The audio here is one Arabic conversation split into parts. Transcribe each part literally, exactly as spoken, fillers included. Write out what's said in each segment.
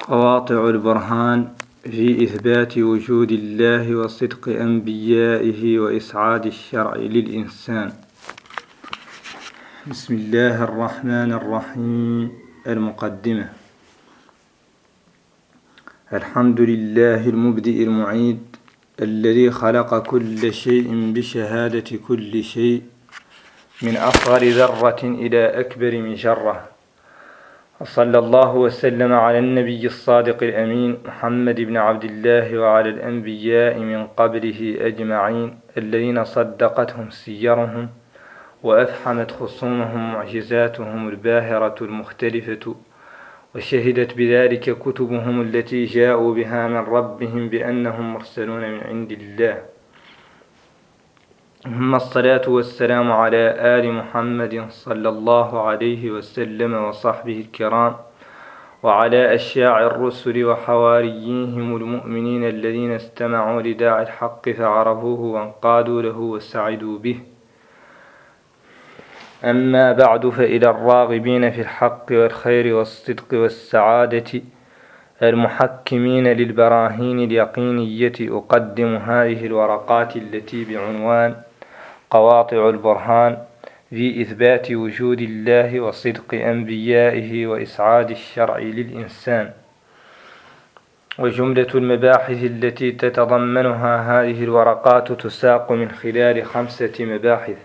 قواطع البرهان في إثبات وجود الله وصدق أنبيائه وإسعاد الشرع للإنسان. بسم الله الرحمن الرحيم. المقدمة. الحمد لله المبدئ المعيد الذي خلق كل شيء بشهادة كل شيء من أصغر ذرة إلى أكبر مجرة. صلى الله وسلم على النبي الصادق الأمين محمد بن عبد الله وعلى الأنبياء من قبله أجمعين الذين صدقتهم سيرهم وأفحمت خصومهم معجزاتهم الباهرة المختلفة، وشهدت بذلك كتبهم التي جاءوا بها من ربهم بأنهم مرسلون من عند الله. ثم الصلاة والسلام على آل محمد صلى الله عليه وسلم وصحبه الكرام، وعلى أشياع الرسل وحواريهم المؤمنين الذين استمعوا لداعي الحق فعرفوه وانقادوا له وسعدوا به. أما بعد، فإلى الراغبين في الحق والخير والصدق والسعادة المحكمين للبراهين اليقينية أقدم هذه الورقات التي بعنوان قواطع البرهان في إثبات وجود الله وصدق أنبيائه وإسعاد الشرع للإنسان. وجملة المباحث التي تتضمنها هذه الورقات تساق من خلال خمسة مباحث.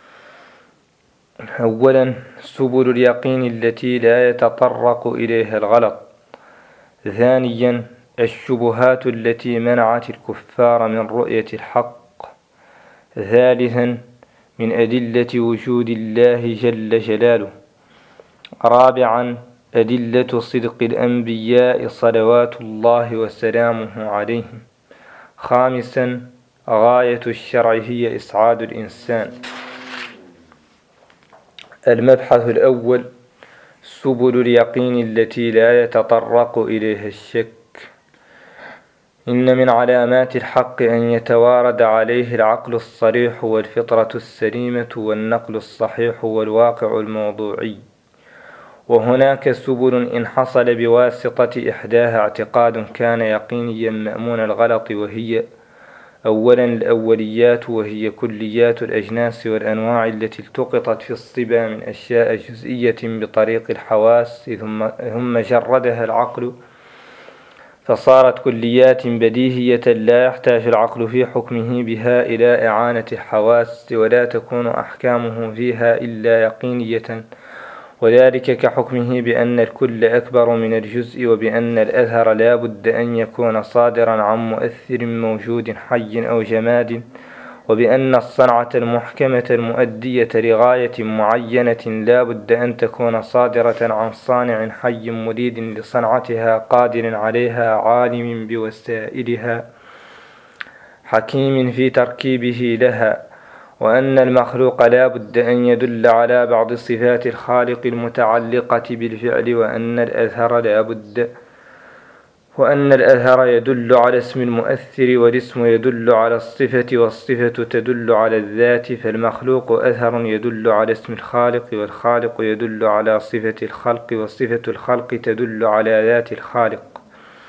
أولا، سبل اليقين التي لا يتطرق إليها الغلط. ثانيا، الشبهات التي منعت الكفار من رؤية الحق. ثالثا، من أدلة وجود الله جل جلاله. رابعا، أدلة صدق الأنبياء صلوات الله وسلامه عليهم. خامسا، غاية الشرع هي إسعاد الإنسان. المبحث الأول، سبل اليقين التي لا يتطرق إليها الشك. إن من علامات الحق أن يتوارد عليه العقل الصريح والفطرة السليمة والنقل الصحيح والواقع الموضوعي. وهناك سبل إن حصل بواسطة إحداها اعتقاد كان يقينيا مأمون الغلط، وهي: أولا، الأوليات، وهي كليات الأجناس والأنواع التي التقطت في الصبا من أشياء جزئية بطريق الحواس ثم, ثم جردها العقل فصارت كليات بديهية لا يحتاج العقل في حكمه بها إلى إعانة الحواس، ولا تكون أحكامه فيها إلا يقينية، وذلك كحكمه بأن الكل أكبر من الجزء، وبأن الأثر لا بد أن يكون صادرا عن مؤثر موجود حي أو جماد، وبأن الصنعة المحكمة المؤدية لغاية معينة لا بد أن تكون صادرة عن صانع حي مريد لصنعتها قادر عليها عالم بوسائلها حكيم في تركيبه لها، وأن المخلوق لا بد أن يدل على بعض صفات الخالق المتعلقة بالفعل، وأن الأثر لا بد وأن الأثر يدل على اسم المؤثر، والاسم يدل على الصفة، والصفة تدل على الذات، فالمخلوق أثر يدل على اسم الخالق، والخالق يدل على صفة الخلق، وصفة الخلق تدل على ذات الخالق.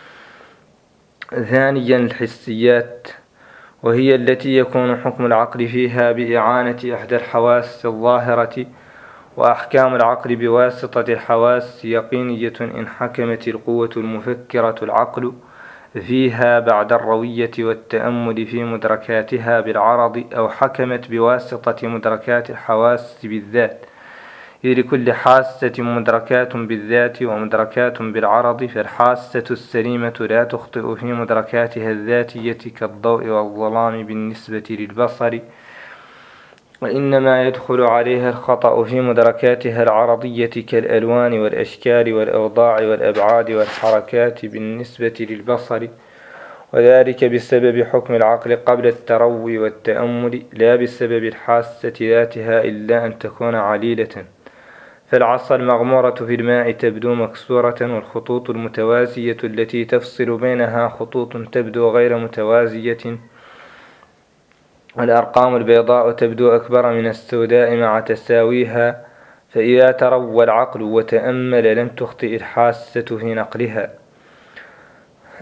ثانيا، الحسيات، وهي التي يكون حكم العقل فيها بإعانة إحدى الحواس الظاهرة، وأحكام العقل بواسطة الحواس يقينية إن حكمت القوة المفكرة العقل فيها بعد الروية والتأمل في مدركاتها بالعرض، أو حكمت بواسطة مدركات الحواس بالذات، إذ لكل حاسة مدركات بالذات ومدركات بالعرض، فالحاسة السليمة لا تخطئ في مدركاتها الذاتية كالضوء والظلام بالنسبة للبصر، وإنما يدخل عليها الخطأ في مدركاتها العرضية كالألوان والأشكال والأوضاع والأبعاد والحركات بالنسبة للبصر، وذلك بسبب حكم العقل قبل التروي والتأمل، لا بسبب الحاسة ذاتها إلا أن تكون عليلة. فالعصا المغمورة في الماء تبدو مكسورة، والخطوط المتوازية التي تفصل بينها خطوط تبدو غير متوازية، والأرقام البيضاء تبدو أكبر من السوداء مع تساويها، فإذا تروى العقل وتأمل لم تخطئ الحاسة في نقلها.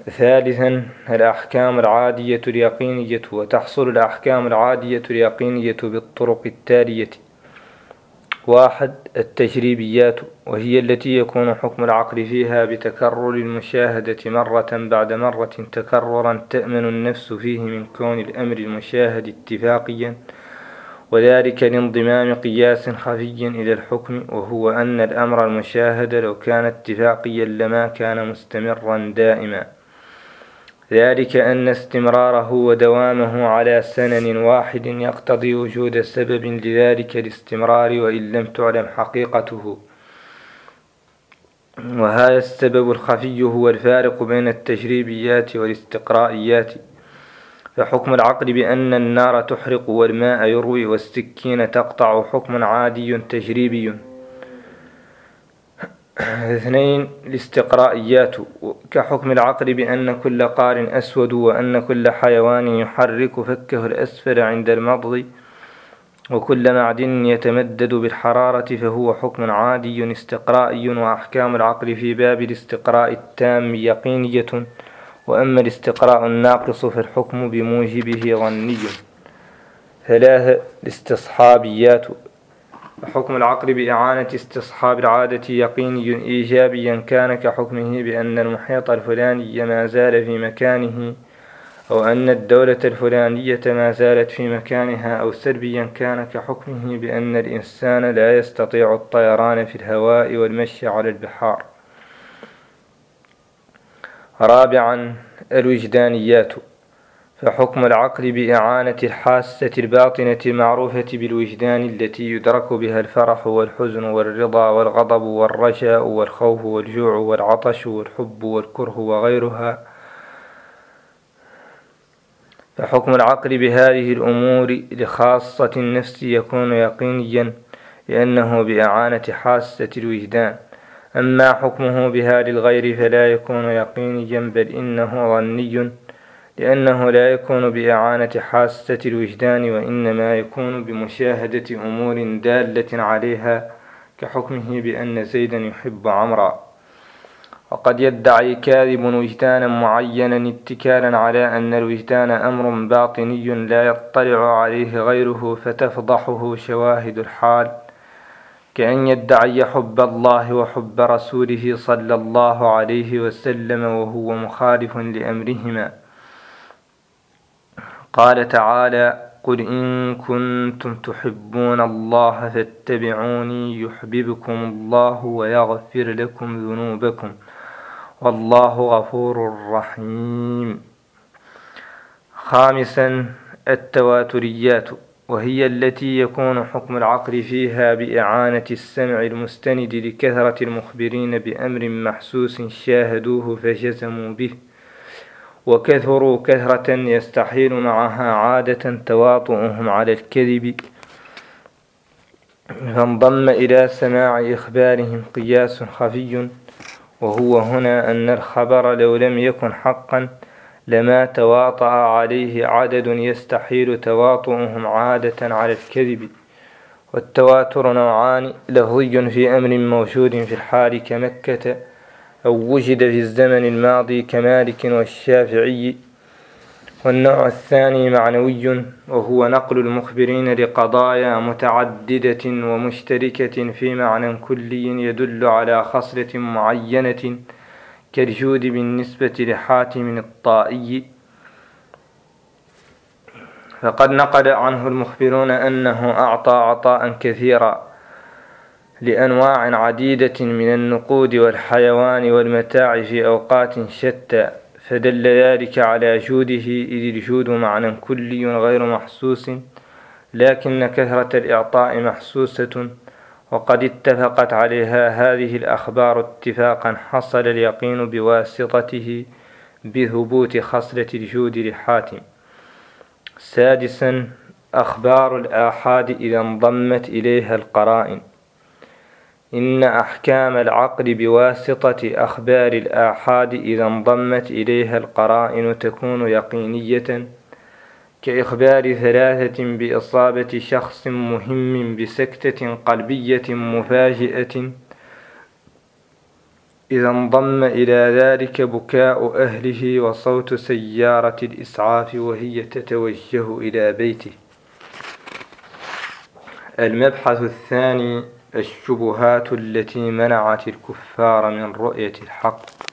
ثالثا الأحكام العادية اليقينية. وتحصل الأحكام العادية اليقينية بالطرق التالية: واحد التجريبيات، وهي التي يكون حكم العقل فيها بتكرر المشاهدة مرة بعد مرة تكررا تأمن النفس فيه من كون الأمر المشاهد اتفاقيا، وذلك لانضمام قياس خفي إلى الحكم، وهو أن الأمر المشاهد لو كان اتفاقيا لما كان مستمرا دائما، ذلك أن استمراره ودوامه على سنن واحد يقتضي وجود سبب لذلك الاستمرار وإن لم تعلم حقيقته، وهذا السبب الخفي هو الفارق بين التجريبيات والاستقرائيات. فحكم العقل بأن النار تحرق والماء يروي والسكين تقطع حكم عادي تجريبي. اثنين الاستقرائيات، كحكم العقل بأن كل قار أسود وأن كل حيوان يحرك فكه الأسفل عند المضغ وكل معدن يتمدد بالحرارة، فهو حكم عادي استقرائي. وأحكام العقل في باب الاستقراء التام يقينية، وأما الاستقراء الناقص فالحكم بموجبه ظني. ثلاثة الاستصحابيات، حكم العقل بإعانة استصحاب العادة يقيني إيجابيا كان كحكمه بأن المحيط الفلاني ما زال في مكانه، أو أن الدولة الفلانية ما زالت في مكانها، أو سلبيا كان كحكمه بأن الإنسان لا يستطيع الطيران في الهواء والمشي على البحار. رابعا الوجدانيات، فحكم العقل بإعانة الحاسة الباطنة المعروفة بالوجدان التي يدرك بها الفرح والحزن والرضا والغضب والرجاء والخوف والجوع والعطش والحب والكره وغيرها. فحكم العقل بهذه الأمور لخاصة النفس يكون يقينيا لأنه بإعانة حاسة الوجدان، أما حكمه بها للغير فلا يكون يقينيا بل إنه ظني، لأنه لا يكون بإعانة حاسة الوجدان وإنما يكون بمشاهدة أمور دالة عليها، كحكمه بأن زيدا يحب عمرا. وقد يدعي كاذب وجدانا معينا اتكالا على أن الوجدان أمر باطني لا يطلع عليه غيره فتفضحه شواهد الحال، كأن يدعي حب الله وحب رسوله صلى الله عليه وسلم وهو مخالف لأمرهما. قال تعالى: قل إن كنتم تحبون الله فاتبعوني يحببكم الله ويغفر لكم ذنوبكم والله غفور رحيم. خامسا التواتريات، وهي التي يكون حكم العقل فيها بإعانة السمع المستند لكثرة المخبرين بأمر محسوس شاهدوه فجزموا به، وكثروا كثرة يستحيل معها عادة تواطؤهم على الكذب، فانضم إلى سماع إخبارهم قياس خفي، وهو هنا أن الخبر لو لم يكن حقا لما تواطأ عليه عدد يستحيل تواطؤهم عادة على الكذب. والتواتر نوعان: لفظي في أمر موجود في الحال كمكة، أو وجد في الزمن الماضي كمالك والشافعي. والنوع الثاني معنوي، وهو نقل المخبرين لقضايا متعددة ومشتركة في معنى كلي يدل على خصلة معينة، كالجود بالنسبة لحاتم الطائي، فقد نقل عنه المخبرون أنه أعطى عطاء كثيرا لأنواع عديدة من النقود والحيوان والمتاع في أوقات شتى، فدل ذلك على جوده، إذ الجود معنى كلي غير محسوس، لكن كثرة الإعطاء محسوسة، وقد اتفقت عليها هذه الأخبار اتفاقا حصل اليقين بواسطته بثبوت خصلة الجود لحاتم. سادسا أخبار الآحاد إذا انضمت إليها القرائن، إن أحكام العقل بواسطة أخبار الآحاد إذا انضمت إليها القرائن تكون يقينية، كإخبار ثلاثة بإصابة شخص مهم بسكتة قلبية مفاجئة إذا انضم إلى ذلك بكاء أهله وصوت سيارة الإسعاف وهي تتوجه إلى بيته. المبحث الثاني: الشبهات التي منعت الكفار من رؤية الحق.